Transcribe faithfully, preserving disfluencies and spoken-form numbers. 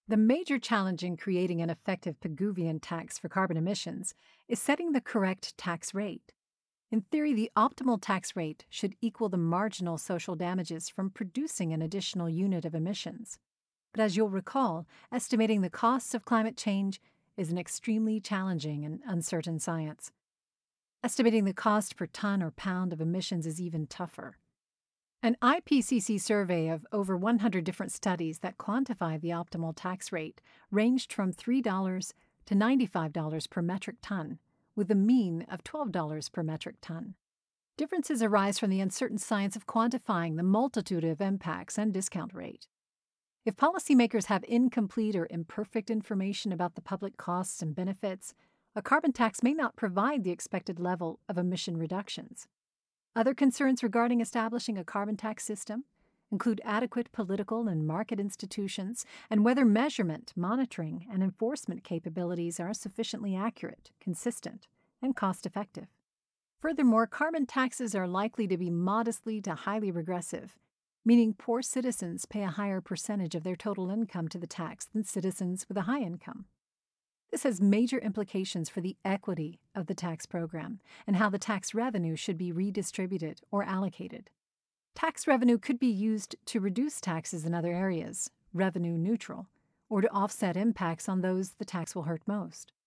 The major challenge in creating an effective Pigouvian tax for carbon emissions is setting the correct tax rate. In theory, the optimal tax rate should equal the marginal social damages from producing an additional unit of emissions. But as you'll recall, estimating the costs of climate change is an extremely challenging and uncertain science. Estimating the cost per ton or pound of emissions is even tougher. An I P C C survey of over one hundred different studies that quantify the optimal tax rate ranged from three dollars to ninety-five dollars per metric ton, with a mean of twelve dollars per metric ton. Differences arise from the uncertain science of quantifying the multitude of impacts and discount rate. If policymakers have incomplete or imperfect information about the public costs and benefits, a carbon tax may not provide the expected level of emission reductions. Other concerns regarding establishing a carbon tax system include adequate political and market institutions and whether measurement, monitoring, and enforcement capabilities are sufficiently accurate, consistent, and cost-effective. Furthermore, carbon taxes are likely to be modestly to highly regressive, meaning poor citizens pay a higher percentage of their total income to the tax than citizens with a high income. This has major implications for the equity of the tax program and how the tax revenue should be redistributed or allocated. Tax revenue could be used to reduce taxes in other areas, revenue neutral, or to offset impacts on those the tax will hurt most.